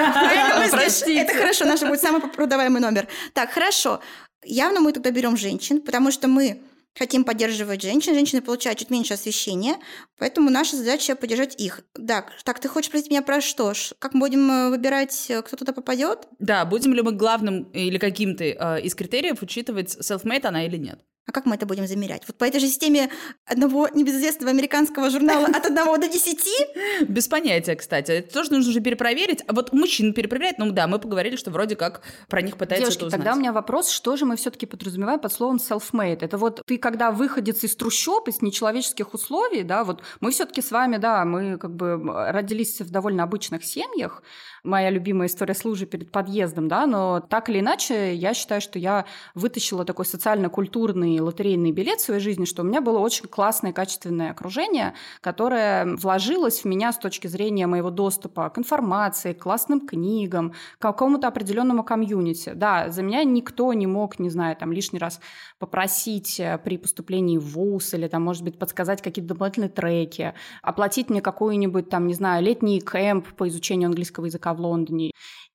Speaker 2: Да. Простите.
Speaker 3: Это хорошо, наш будет самый продаваемый номер. Так, хорошо. Явно мы тогда берем женщин, потому что мы хотим поддерживать женщин. Женщины получают чуть меньше освещения, поэтому наша задача поддержать их. Да, так, ты хочешь спросить меня про что? Как мы будем выбирать, кто туда попадет?
Speaker 1: Да, будем ли мы главным или каким-то э, из критериев учитывать self-made она или нет?
Speaker 3: А как мы это будем замерять? Вот по этой же системе одного небезызвестного американского журнала от одного до десяти?
Speaker 1: Без понятия, кстати. Это тоже нужно же перепроверить. А вот мужчин перепроверять, ну да, мы поговорили, что вроде как про них пытаются
Speaker 2: Девушки,
Speaker 1: это узнать.
Speaker 2: тогда у меня вопрос, что же мы все-таки подразумеваем под словом self-made? Это вот ты, когда выходец из трущоб, из нечеловеческих условий, да, вот мы все-таки с вами, да, мы как бы родились в довольно обычных семьях. Моя любимая история с лужей перед подъездом, да, но так или иначе, я считаю, что я вытащила такой социально-культурный лотерейный билет в своей жизни, что у меня было очень классное, качественное окружение, которое вложилось в меня с точки зрения моего доступа к информации, к классным книгам, к какому-то определенному комьюнити. Да, за меня никто не мог, не знаю, там лишний раз попросить при поступлении в вуз или там, может быть, подсказать какие-то дополнительные треки, оплатить мне какой-нибудь там, не знаю, летний кэмп по изучению английского языка в Лондоне.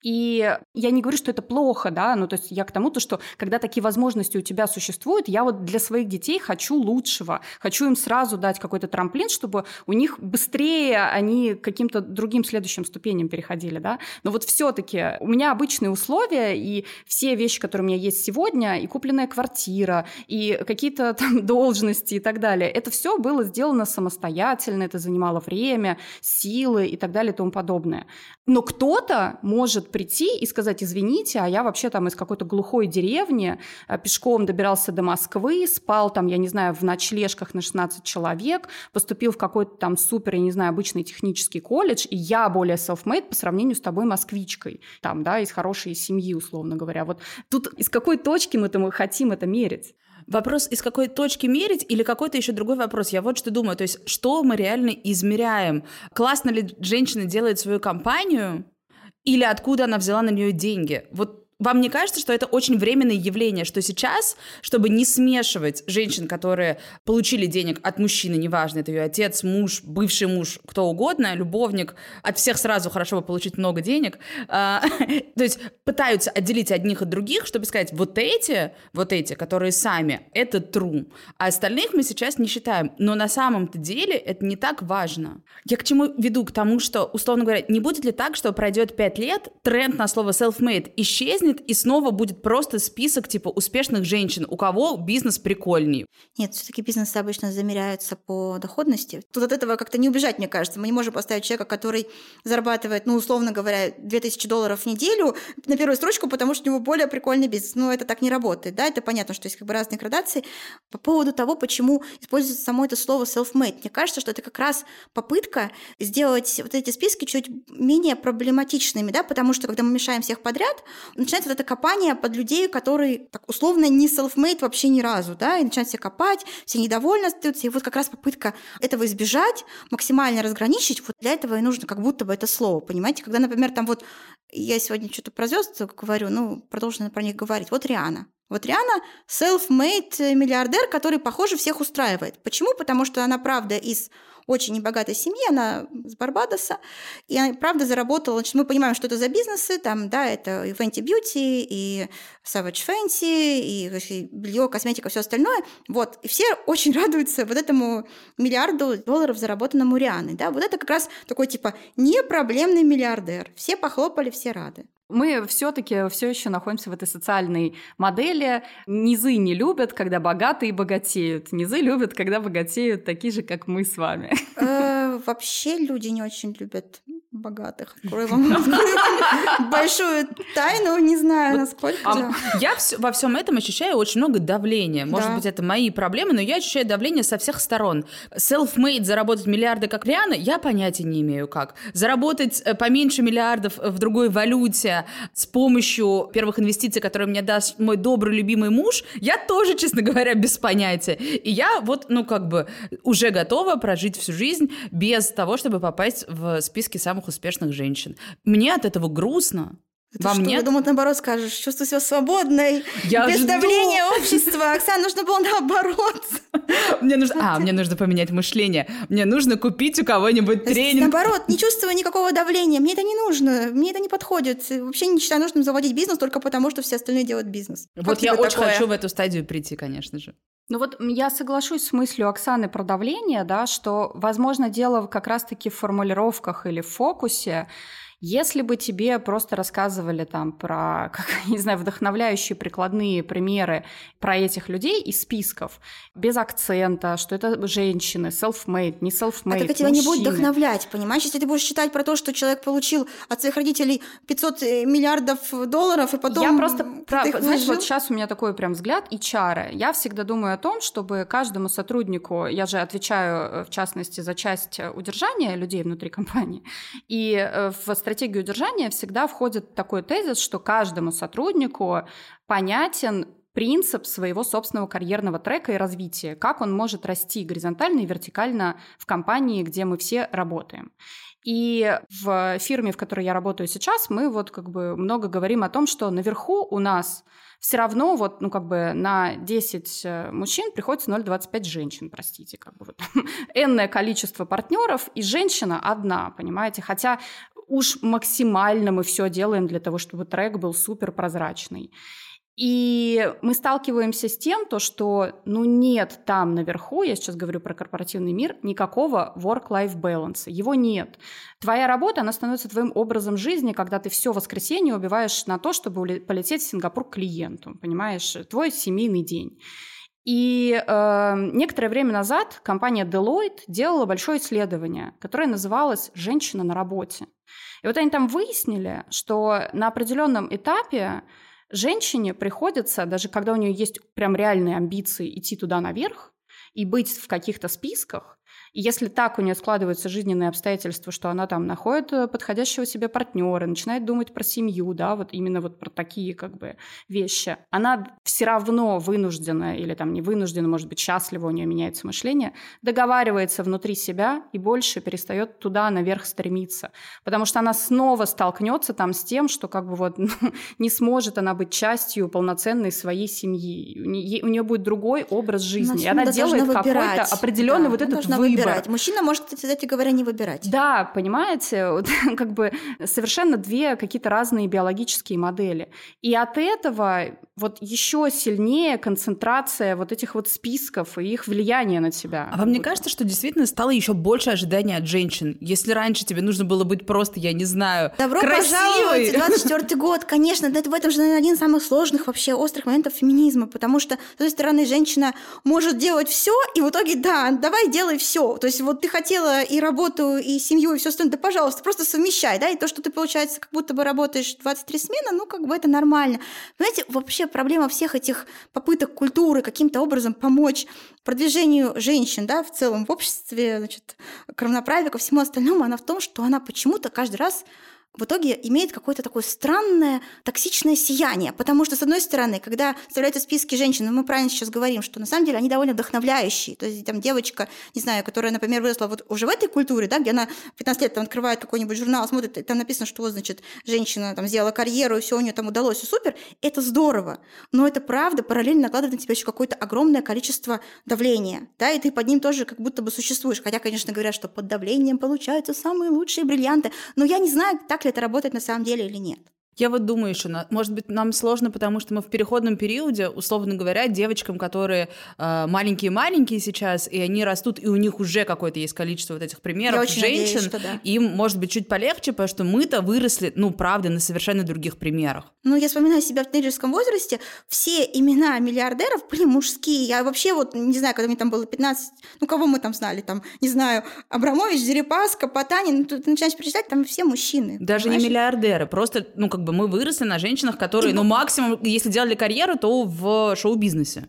Speaker 2: И я не говорю, что это плохо, да, ну, то есть я к тому, то, что когда такие возможности у тебя существуют, я вот для своих детей хочу лучшего, хочу им сразу дать какой-то трамплин, чтобы у них быстрее они к каким-то другим следующим ступеням переходили, да. Но вот все-таки у меня обычные условия, и все вещи, которые у меня есть сегодня, и купленная квартира, и какие-то там должности и так далее, это все было сделано самостоятельно, это занимало время, силы и так далее и тому подобное. Но кто-то может прийти и сказать: извините, а я вообще там из какой-то глухой деревни пешком добирался до Москвы, спал там, я не знаю, в ночлежках на шестнадцать человек, поступил в какой-то там супер, я не знаю, обычный технический колледж, и я более self-made по сравнению с тобой, москвичкой, там, да, из хорошей семьи, условно говоря. Вот тут из какой точки мы-то мы хотим это мерить?
Speaker 1: Вопрос, из какой точки мерить, или какой-то еще другой вопрос. Я вот что думаю, то есть что мы реально измеряем? Классно ли женщина делает свою компанию, или откуда она взяла на нее деньги? Вот вам не кажется, что это очень временное явление, что сейчас, чтобы не смешивать женщин, которые получили денег от мужчины, неважно, это ее отец, муж, бывший муж, кто угодно, любовник, от всех сразу хорошо бы получить много денег, а, то есть пытаются отделить одних от других, чтобы сказать, вот эти, вот эти, которые сами, это true, а остальных мы сейчас не считаем, но на самом-то деле это не так важно. Я к чему веду? К тому, что, условно говоря, не будет ли так, что пройдет пять лет, тренд на слово self-made исчезнет, исчезнет, и снова будет просто список типа успешных женщин, у кого бизнес прикольней.
Speaker 3: Нет, все-таки бизнесы обычно замеряются по доходности. Тут от этого как-то не убежать, мне кажется. Мы не можем поставить человека, который зарабатывает, ну, условно говоря, две тысячи долларов в неделю на первую строчку, потому что у него более прикольный бизнес. Ну, это так не работает, да, это понятно, что есть как бы разные градации. По поводу того, почему используется само это слово self-made, мне кажется, что это как раз попытка сделать вот эти списки чуть менее проблематичными, да, потому что когда мы мешаем всех подряд, начинается вот это копание под людей, которые так условно не self-made вообще ни разу, да, и начинают все копать, все недовольны остаются, и вот как раз попытка этого избежать, максимально разграничить, вот для этого и нужно как будто бы это слово, понимаете, когда, например, там вот я сегодня что-то про звезд говорю, ну, продолжу про них говорить, вот Риhanna. Вот Риhanna self-made миллиардер, который, похоже, всех устраивает. Почему? Потому что она, правда, из очень небогатой семьи, она с Барбадоса, и она, правда, заработала, значит, мы понимаем, что это за бизнесы, там, да, это и Fenty Beauty, и Savage Fenty, и, и белье, косметика, все остальное, вот, и все очень радуются вот этому миллиарду долларов, заработанному Рианной, да, вот это как раз такой, типа, непроблемный миллиардер, все похлопали, все рады.
Speaker 2: Мы все-таки все еще находимся в этой социальной модели. Низы не любят, когда богатые богатеют. Низы любят, когда богатеют такие же, как мы с вами.
Speaker 3: Вообще люди не очень любят богатых. Открою вам большую тайну, не знаю, насколько.
Speaker 1: Я во всем этом ощущаю очень много давления. Может быть, это мои проблемы, но я ощущаю давление со всех сторон. Self-made, заработать миллиарды, как Рианна, я понятия не имею как. Заработать поменьше миллиардов в другой валюте с помощью первых инвестиций, которые мне даст мой добрый, любимый муж, я тоже, честно говоря, без понятия. И я вот, ну, как бы уже готова прожить всю жизнь без того, чтобы попасть в списки самых успешных женщин. Мне от этого грустно.
Speaker 3: Это
Speaker 1: Вам
Speaker 3: что,
Speaker 1: нет?
Speaker 3: Я думаю, наоборот скажешь, чувствую себя свободной,
Speaker 1: я
Speaker 3: без
Speaker 1: жду.
Speaker 3: давления общества. Оксана, нужно было наоборот.
Speaker 1: Мне нужно... А, мне нужно поменять мышление. Мне нужно купить у кого-нибудь тренинг.
Speaker 3: Наоборот, не чувствую никакого давления. Мне это не нужно, мне это не подходит. Вообще не считаю нужным заводить бизнес только потому, что все остальные делают бизнес.
Speaker 1: Вот
Speaker 3: как
Speaker 1: я очень
Speaker 3: такое?
Speaker 1: хочу в эту стадию прийти, конечно же.
Speaker 2: Ну вот я соглашусь с мыслью Оксаны про давление, да, что, возможно, дело как раз-таки в формулировках или в фокусе. Если бы тебе просто рассказывали там про, как, не знаю, вдохновляющие прикладные примеры про этих людей из списков, без акцента, что это женщины, self-made, не self-made,
Speaker 3: а так тебя не будет вдохновлять, понимаешь? Если ты будешь считать про то, что человек получил от своих родителей пятьсот миллиардов долларов, и потом...
Speaker 2: Я просто, про, знаешь, вот сейчас у меня такой прям взгляд эйч ар. Я всегда думаю о том, чтобы каждому сотруднику, я же отвечаю, в частности, за часть удержания людей внутри компании, и в стратегию удержания всегда входит такой тезис, что каждому сотруднику понятен принцип своего собственного карьерного трека и развития, как он может расти горизонтально и вертикально в компании, где мы все работаем. И в фирме, в которой я работаю сейчас, мы вот как бы много говорим о том, что наверху у нас все равно вот, ну, как бы на десять мужчин приходится ноль целых двадцать пять женщин, простите, как бы вот энное количество партнеров, и женщина одна, понимаете, хотя уж максимально мы все делаем для того, чтобы трек был супер прозрачный. И мы сталкиваемся с тем, то, что ну, нет там наверху, я сейчас говорю про корпоративный мир, никакого work-life balance. Его нет. Твоя работа, она становится твоим образом жизни, когда ты все воскресенье убиваешь на то, чтобы полететь в Сингапур к клиенту, понимаешь? Твой семейный день. И э, некоторое время назад компания Deloitte делала большое исследование, которое называлось «Женщина на работе». И вот они там выяснили, что на определенном этапе женщине приходится, даже когда у нее есть прям реальные амбиции идти туда наверх и быть в каких-то списках, и если так у нее складываются жизненные обстоятельства, что она там находит подходящего себе партнера, начинает думать про семью, да, вот именно вот про такие как бы вещи, она все равно вынуждена, или там не вынуждена, может быть, счастлива, у нее меняется мышление, договаривается внутри себя и больше перестает туда наверх стремиться, потому что она снова столкнется там с тем, что как бы вот ну, не сможет она быть частью полноценной своей семьи, у нее, у нее будет другой образ жизни, и она делает какой-то определенный да, вот этот выбор.
Speaker 3: выбирать. Мужчина может, кстати говоря, не выбирать.
Speaker 2: Да, понимаете, вот, как бы совершенно две какие-то разные биологические модели. И от этого вот еще сильнее концентрация вот этих вот списков и их влияния на тебя.
Speaker 1: А вам не кажется, что действительно стало еще больше ожидания от женщин? Если раньше тебе нужно было быть просто, я не знаю,
Speaker 3: Добро
Speaker 1: красивой...
Speaker 3: пожаловать, двадцать четвёртый год, конечно, это в этом же, наверное, один из самых сложных вообще острых моментов феминизма, потому что, с одной стороны, женщина может делать все, и в итоге, да, давай делай все. То есть вот ты хотела и работу, и семью, и все остальное, да, пожалуйста, просто совмещай, да, и то, что ты, получается, как будто бы работаешь двадцать три смены, ну, как бы это нормально. Понимаете, вообще проблема всех этих попыток культуры каким-то образом помочь продвижению женщин, да, в целом в обществе, значит, к равноправию, ко всему остальному, она в том, что она почему-то каждый раз в итоге имеет какое-то такое странное токсичное сияние. Потому что, с одной стороны, когда вставляются списки женщин, мы правильно сейчас говорим, что на самом деле они довольно вдохновляющие. То есть там девочка, не знаю, которая, например, выросла вот уже в этой культуре, да, где она в пятнадцать лет там открывает какой-нибудь журнал, смотрит, и там написано, что вот, значит, женщина там сделала карьеру, и все у нее там удалось, и супер, это здорово. Но это правда параллельно накладывает на тебя еще какое-то огромное количество давления, да, и ты под ним тоже как будто бы существуешь. Хотя, конечно, говорят, что под давлением получаются самые лучшие бриллианты. Но я не знаю, так ли это работает на самом деле или нет.
Speaker 1: Я вот думаю еще, может быть, нам сложно, потому что мы в переходном периоде, условно говоря, девочкам, которые э, маленькие-маленькие сейчас, и они растут, и у них уже какое-то есть количество вот этих примеров
Speaker 3: Я очень
Speaker 1: женщин,
Speaker 3: надеюсь, что да.
Speaker 1: Им может быть чуть полегче, потому что мы-то выросли, ну, правда, на совершенно других примерах.
Speaker 3: Ну, я вспоминаю себя в тинейджерском возрасте, все имена миллиардеров были мужские. Я вообще вот, не знаю, когда мне там было пятнадцать, ну, кого мы там знали, там, не знаю, Абрамович, Дерипаска, Потанин, ну, ты начинаешь перечислять, там все мужчины.
Speaker 1: Даже понимаешь? Не миллиардеры, просто, ну, как бы мы выросли на женщинах, которые, ну, максимум, если делали карьеру, то в шоу-бизнесе.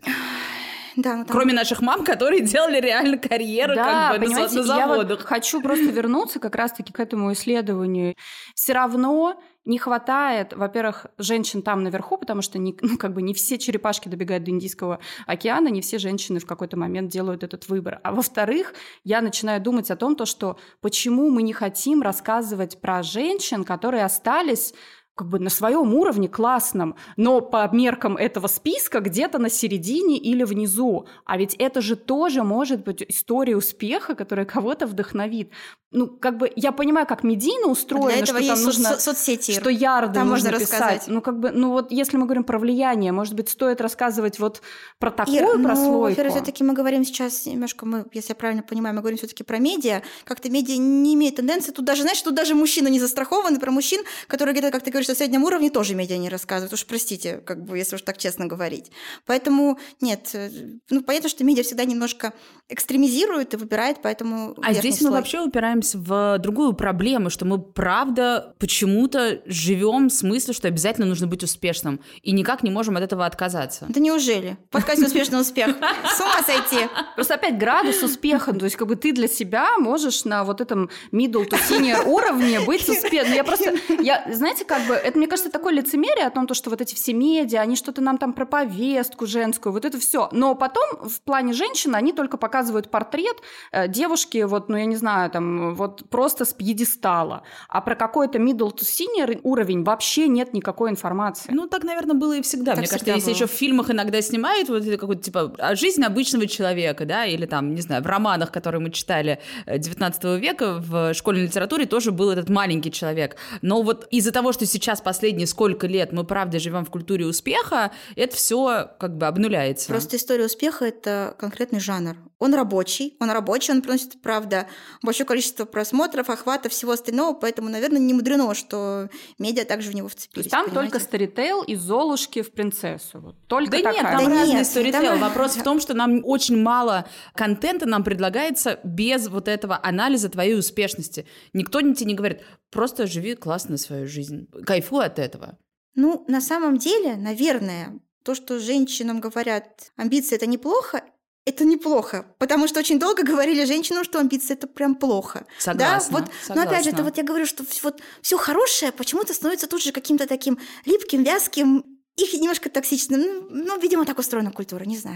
Speaker 3: Да, ну, там...
Speaker 1: Кроме наших мам, которые делали реально карьеру,
Speaker 2: да,
Speaker 1: как бы на, на заводах.
Speaker 2: Я вот хочу просто вернуться как раз-таки к этому исследованию. Все равно не хватает, во-первых, женщин там наверху, потому что не, ну, как бы не все черепашки добегают до Индийского океана, не все женщины в какой-то момент делают этот выбор. А во-вторых, я начинаю думать о том, то, что почему мы не хотим рассказывать про женщин, которые остались как бы на своем уровне классном, но по меркам этого списка где-то на середине или внизу. А ведь это же тоже может быть история успеха, которая кого-то вдохновит. Ну, как бы я понимаю, как медийно устроено,
Speaker 3: для этого
Speaker 2: что там
Speaker 3: есть
Speaker 2: нужно,
Speaker 3: со- соцсети,
Speaker 2: что ярды
Speaker 3: там
Speaker 2: нужно
Speaker 3: можно
Speaker 2: писать.
Speaker 3: рассказать.
Speaker 2: Ну, как бы, ну вот если мы говорим про влияние, может быть, стоит рассказывать вот про такую
Speaker 3: Ир,
Speaker 2: прослойку.
Speaker 3: Ну, во-первых, все-таки мы говорим сейчас немножко, мы, если я правильно понимаю, мы говорим все-таки про медиа. Как-то медиа не имеет тенденции. Тут даже, знаешь, тут даже мужчины не застрахованы. Про мужчин, которые где-то, как ты говоришь, на среднем уровне, тоже медиа не рассказывают. Уж простите, как бы, если уж так честно говорить. Поэтому нет, ну понятно, что медиа всегда немножко экстремизирует и выбирает, поэтому.
Speaker 1: А здесь
Speaker 3: слой.
Speaker 1: мы вообще упираемся в другую проблему, что мы правда почему-то живем в смысле, что обязательно нужно быть успешным, и никак не можем от этого отказаться.
Speaker 3: Да неужели? В подкасте «Успешный успех». С ума сойти.
Speaker 2: Просто опять градус успеха. То есть как бы ты для себя можешь на вот этом middle to senior уровне быть успешным. Я просто, я, знаете, как бы, это, мне кажется, такое лицемерие о том, что вот эти все медиа, они что-то нам там про повестку женскую, вот это все. Но потом в плане женщины они только показывают портрет э, девушки, вот, ну я не знаю, там, вот просто с пьедестала. А про какой-то middle to senior уровень вообще нет никакой информации.
Speaker 1: Ну, так, наверное, было и всегда.
Speaker 3: Так
Speaker 1: Мне
Speaker 3: всегда
Speaker 1: кажется, если
Speaker 3: было.
Speaker 1: еще в фильмах иногда снимают вот какой-то, типа, жизнь обычного человека, да, или там, не знаю, в романах, которые мы читали девятнадцатого века в школьной литературе, тоже был этот маленький человек. Но вот из-за того, что сейчас последние сколько лет мы, правда, живем в культуре успеха, это все как бы обнуляется.
Speaker 3: Просто история успеха – это конкретный жанр. Он рабочий, он рабочий, он приносит, правда, большое количество просмотров, охватов, всего остального, поэтому, наверное, не мудрено, что медиа также в него вцепились.
Speaker 2: Там
Speaker 3: понимаете?
Speaker 2: только сторитейл из Золушки в принцессу. Вот. Только
Speaker 1: да
Speaker 2: такая.
Speaker 1: нет, там
Speaker 3: Да
Speaker 1: разный
Speaker 3: нет,
Speaker 1: сторитейл.
Speaker 3: там-
Speaker 1: Вопрос в том, что нам очень мало контента нам предлагается без вот этого анализа твоей успешности. Никто тебе не говорит, просто живи классно свою жизнь, кайфуй от этого.
Speaker 3: Ну, на самом деле, наверное, то, что женщинам говорят, амбиции – это неплохо, это неплохо, потому что очень долго говорили женщинам, что амбиции – это прям плохо.
Speaker 1: Согласна,
Speaker 3: Да? Вот,
Speaker 1: согласна.
Speaker 3: Но опять же, это вот я говорю, что вот все хорошее почему-то становится тут же каким-то таким липким, вязким и немножко токсичным. Ну, ну, видимо, так устроена культура, не знаю.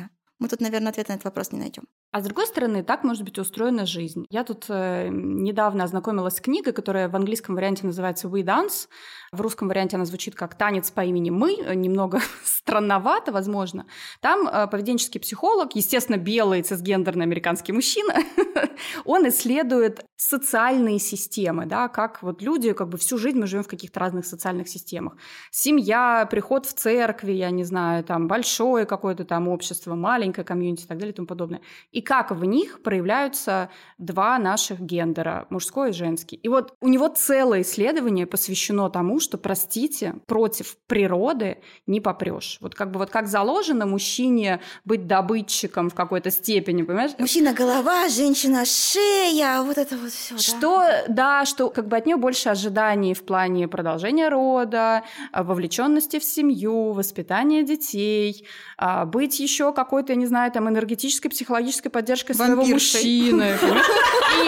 Speaker 3: мы тут, наверное, ответ на этот вопрос не найдем.
Speaker 2: А с другой стороны, так может быть устроена жизнь. Я тут э, недавно ознакомилась с книгой, которая в английском варианте называется «We Dance». В русском варианте она звучит как «Танец по имени Мы», немного странновато, возможно. Там э, поведенческий психолог, естественно, белый цисгендерный американский мужчина, он исследует социальные системы, да, как вот люди, как бы всю жизнь мы живем в каких-то разных социальных системах. Семья, приход в церкви, я не знаю, там большое какое-то там общество, маленькое комьюнити и так далее и тому подобное. И как в них проявляются два наших гендера, мужской и женский. И вот у него целое исследование посвящено тому, что, простите, против природы не попрешь. Вот как бы вот как заложено мужчине быть добытчиком в какой-то степени, понимаешь?
Speaker 3: Мужчина голова, женщина шея, вот это вот все.
Speaker 2: Что, да? да, что как бы от нее больше ожиданий в плане продолжения рода, вовлеченности в семью, воспитания детей, быть еще какой-то, я не знаю, там энергетической, психологической поддержкой своего мужчины. И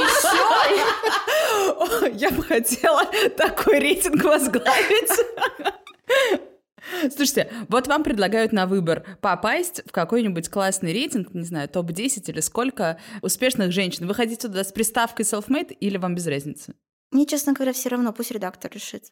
Speaker 1: все. Я бы хотела такой рейтинг возглавить. Слушайте, вот вам предлагают на выбор попасть в какой-нибудь классный рейтинг, не знаю, топ десять или сколько успешных женщин. Вы хотите туда с приставкой self-made или вам без разницы?
Speaker 3: Мне, честно говоря, все равно, пусть редактор решит.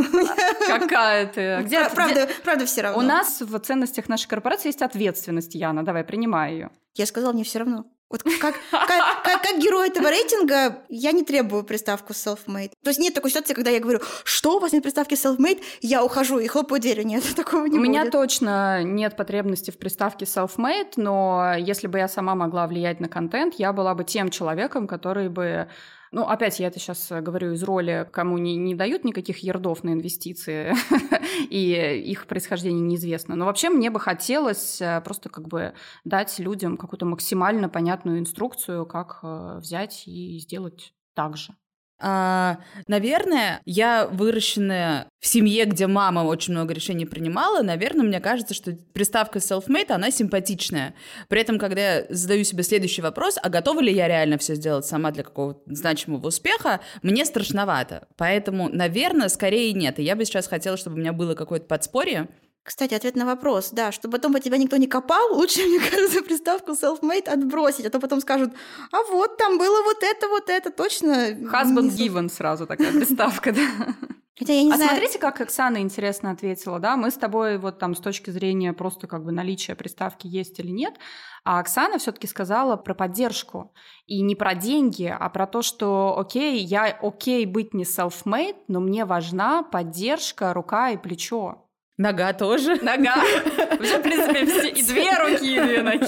Speaker 2: Какая ты? Где,
Speaker 3: правда, где... правда, все равно.
Speaker 2: У нас в ценностях нашей корпорации есть ответственность, Яна. Давай, принимай ее.
Speaker 3: Я сказала, мне все равно. Вот как, как, как, как герой этого рейтинга я не требую приставку self-made. То есть нет такой ситуации, когда я говорю, что у вас нет приставки self-made, я ухожу и хлопаю дверью. Нет, такого не
Speaker 2: будет. У меня
Speaker 3: будет.
Speaker 2: Точно нет потребности в приставке self-made, но если бы я сама могла влиять на контент, я была бы тем человеком, который бы... Ну, опять я это сейчас говорю из роли, кому не, не дают никаких ярдов на инвестиции, и их происхождение неизвестно. Но вообще мне бы хотелось просто как бы дать людям какую-то максимально понятную инструкцию, как взять и сделать так же.
Speaker 1: А, наверное, я выращенная в семье, где мама очень много решений принимала, наверное, мне кажется, что приставка self-made, она симпатичная. При этом, когда я задаю себе следующий вопрос, а готова ли я реально все сделать сама для какого-то значимого успеха, мне страшновато. Поэтому, наверное, скорее нет. И я бы сейчас хотела, чтобы у меня было какое-то подспорье.
Speaker 3: Кстати, ответ на вопрос, да, чтобы потом по тебя никто не копал, лучше, мне кажется, приставку self-made отбросить, а то потом скажут, а вот там было вот это, вот это, точно.
Speaker 2: Husband given сразу такая приставка, да.
Speaker 3: Хотя я не
Speaker 2: а
Speaker 3: знаю...
Speaker 2: смотрите, как Оксана интересно ответила, да, мы с тобой вот там с точки зрения просто как бы наличия приставки есть или нет, а Оксана все-таки сказала про поддержку, и не про деньги, а про то, что окей, я окей быть не self-made, но мне важна поддержка, рука и плечо.
Speaker 1: Нога тоже.
Speaker 2: Нога. Вообще, в принципе, все. И две руки, и две ноги.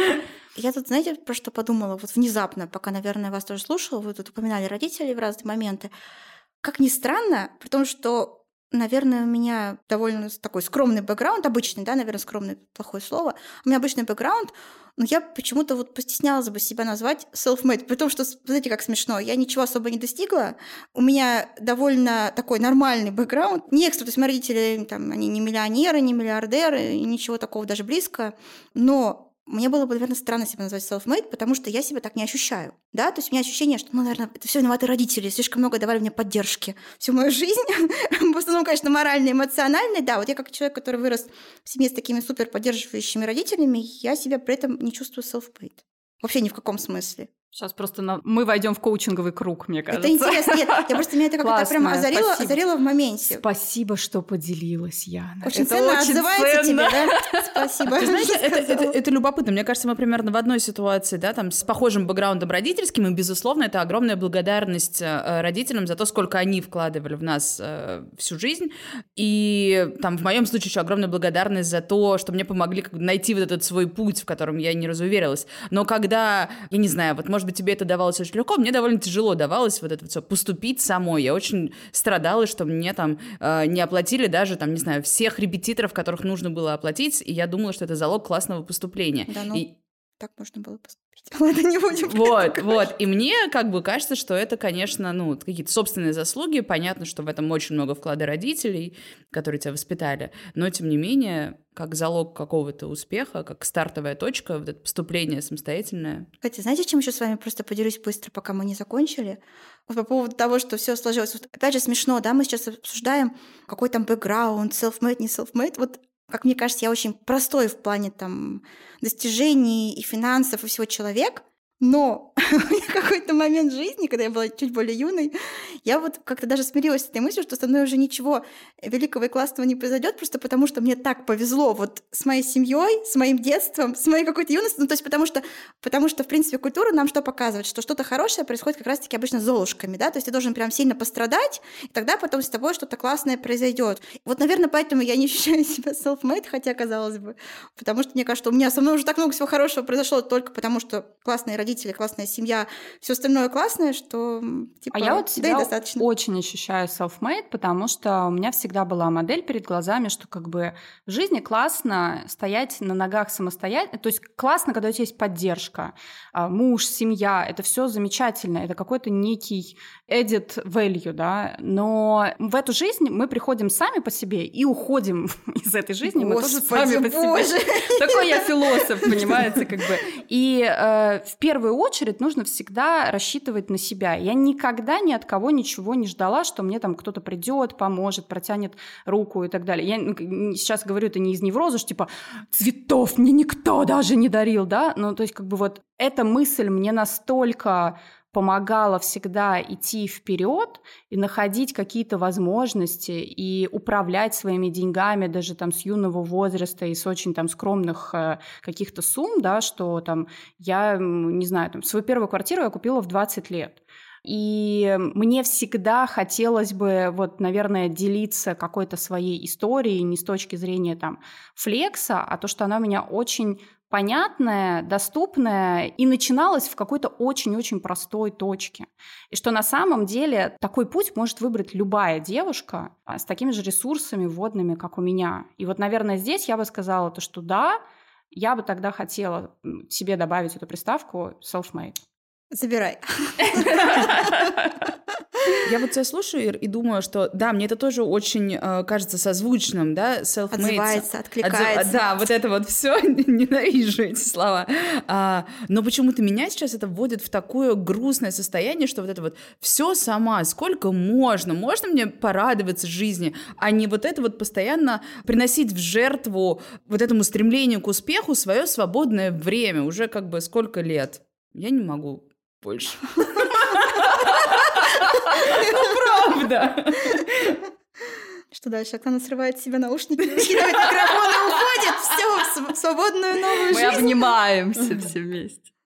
Speaker 3: Я тут, знаете, про что подумала? Вот внезапно, пока, наверное, вас тоже слушала, вы тут упоминали родителей в разные моменты. Как ни странно, при том, что, наверное, у меня довольно такой скромный бэкграунд, обычный, да, наверное, скромный – плохое слово. У меня обычный бэкграунд, но я почему-то вот постеснялась бы себя назвать self-made, при том, что, знаете, как смешно, я ничего особо не достигла, у меня довольно такой нормальный бэкграунд, не экстра, то есть мои родители, там, они не миллионеры, не миллиардеры, ничего такого даже близко, но мне было бы, наверное, странно себя назвать self-made, потому что я себя так не ощущаю, да, то есть у меня ощущение, что, ну, наверное, это все виноваты родители, слишком много давали мне поддержки всю мою жизнь, в основном, конечно, моральной, эмоциональной, да, вот я как человек, который вырос в семье с такими супер поддерживающими родителями, я себя при этом не чувствую self-made, вообще ни в каком смысле.
Speaker 2: Сейчас просто на... мы войдем в коучинговый круг, мне кажется.
Speaker 3: Это интересно. Нет, я просто меня это как-то прямо озарило, озарило в моменте.
Speaker 2: Спасибо, что поделилась, Яна.
Speaker 3: Очень
Speaker 2: это
Speaker 3: ценно,
Speaker 2: очень
Speaker 3: отзывается
Speaker 2: ценно.
Speaker 3: тебе, да? Спасибо.
Speaker 1: Ты знаете, это, это, это любопытно. Мне кажется, мы примерно в одной ситуации, да, там, с похожим бэкграундом родительским, и, безусловно, это огромная благодарность родителям за то, сколько они вкладывали в нас э, всю жизнь. И, там, в моем случае еще огромная благодарность за то, что мне помогли как бы найти вот этот свой путь, в котором я не разуверилась. Но когда, я не знаю, вот, может быть, тебе это давалось очень легко, мне довольно тяжело давалось вот это вот все поступить самой. Я очень страдала, что мне там э, не оплатили даже, там, не знаю, всех репетиторов, которых нужно было оплатить, и я думала, что это залог классного поступления.
Speaker 3: Да, ну,
Speaker 1: и...
Speaker 3: так можно было поступить. Ладно, не будем.
Speaker 1: Вот, вот. И мне как бы кажется, что это, конечно, ну, какие-то собственные заслуги. Понятно, что в этом очень много вклада родителей, которые тебя воспитали. Но, тем не менее, как залог какого-то успеха, как стартовая точка, вот это поступление самостоятельное.
Speaker 3: Кстати, знаете, чем еще с вами просто поделюсь быстро, пока мы не закончили? Вот по поводу того, что все сложилось. Вот, опять же, смешно, да, мы сейчас обсуждаем, какой там бэкграунд, self-made, не self-made. Вот как мне кажется, я очень простой в плане там достижений и финансов и всего человек, но в какой-то момент жизни, когда я была чуть более юной, я вот как-то даже смирилась с этой мыслью, что со мной уже ничего великого и классного не произойдет, просто потому что мне так повезло вот с моей семьей, с моим детством, с моей какой-то юностью. Ну, то есть потому что, потому что, в принципе, культура нам что показывает? Что что-то хорошее происходит как раз-таки обычно с золушками, да? То есть ты должен прям сильно пострадать, и тогда потом с тобой что-то классное произойдет. Вот, наверное, поэтому я не ощущаю себя self-made, хотя, казалось бы, потому что мне кажется, что у меня со мной уже так много всего хорошего произошло только потому, что классные родители, классная семья, все остальное классное, что типа,
Speaker 2: а я вот себя
Speaker 3: да и достаточно.
Speaker 2: Очень ощущаю self-made, потому что у меня всегда была модель перед глазами, что как бы в жизни классно стоять на ногах самостоятельно, то есть классно, когда у тебя есть поддержка, муж, семья, это все замечательно, это какой-то некий added value, да, но в эту жизнь мы приходим сами по себе и уходим из этой жизни, мы тоже сами по себе. Такой я философ, понимаете, как бы. И э, в первую очередь нужно всегда рассчитывать на себя. Я никогда ни от кого ничего не ждала, что мне там кто-то придет, поможет, протянет руку и так далее. Я сейчас говорю это не из невроза, что типа цветов мне никто даже не дарил, да, ну то есть как бы вот эта мысль мне настолько помогала всегда идти вперед и находить какие-то возможности и управлять своими деньгами даже там с юного возраста и с очень там скромных э, каких-то сумм, да, что там я, не знаю, там свою первую квартиру я купила в двадцать лет. И мне всегда хотелось бы, вот, наверное, делиться какой-то своей историей не с точки зрения там флекса, а то, что она у меня очень понятная, доступная и начиналась в какой-то очень-очень простой точке. И что на самом деле такой путь может выбрать любая девушка с такими же ресурсами вводными, как у меня. И вот, наверное, здесь я бы сказала то, что да, я бы тогда хотела себе добавить эту приставку self-made.
Speaker 3: Забирай.
Speaker 1: Я вот тебя слушаю, Ир, и думаю, что да, мне это тоже очень э, кажется созвучным, да, self-made.
Speaker 3: Отзывается, откликается.
Speaker 1: Отзыв... Да, вот это вот все, ненавижу эти слова. А, но почему-то меня сейчас это вводит в такое грустное состояние, что вот это вот все сама, сколько можно, можно мне порадоваться жизни, а не вот это вот постоянно приносить в жертву вот этому стремлению к успеху свое свободное время, уже как бы сколько лет. Я не могу больше. Ну, правда.
Speaker 3: Что дальше? Оксана срывает с себя наушники, скидывает микрофон и уходит. Все, в свободную новую жизнь.
Speaker 2: Мы обнимаемся все вместе.